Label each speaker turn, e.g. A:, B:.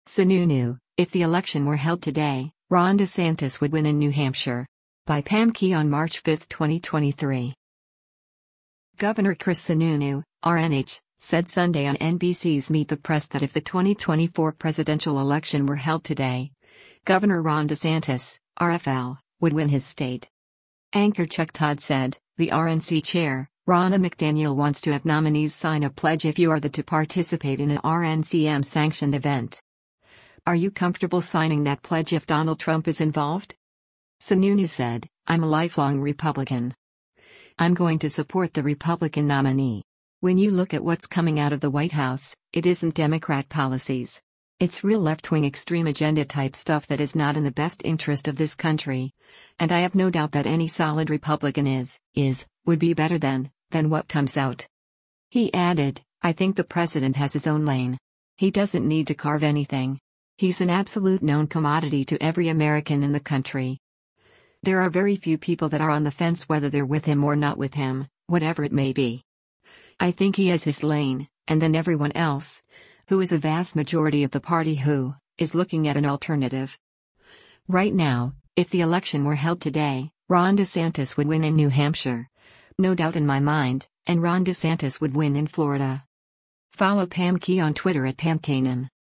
A: Sununu, if the election were held today, Ron DeSantis would win in New Hampshire. By Pam Key on March 5, 2023. Governor Chris Sununu, RNH, said Sunday on NBC's Meet the Press that if the 2024 presidential election were held today, Governor Ron DeSantis, RFL, would win his state. Anchor Chuck Todd said, the RNC chair, Ronna McDaniel, wants to have nominees sign a pledge if you are to participate in an RNCM-sanctioned event. Are you comfortable signing that pledge if Donald Trump is involved? Sununu said, I'm a lifelong Republican. I'm going to support the Republican nominee. When you look at what's coming out of the White House, it isn't Democrat policies. It's real left-wing extreme agenda type stuff that is not in the best interest of this country. And I have no doubt that any solid Republican would be better than what comes out. He added, I think the president has his own lane. He doesn't need to carve anything. He's an absolute known commodity to every American in the country. There are very few people that are on the fence whether they're with him or not with him, whatever it may be. I think he has his lane, and then everyone else, who is a vast majority of the party who is looking at an alternative. Right now, if the election were held today, Ron DeSantis would win in New Hampshire. No doubt in my mind, and Ron DeSantis would win in Florida. Follow Pam Key on Twitter at PamKanan.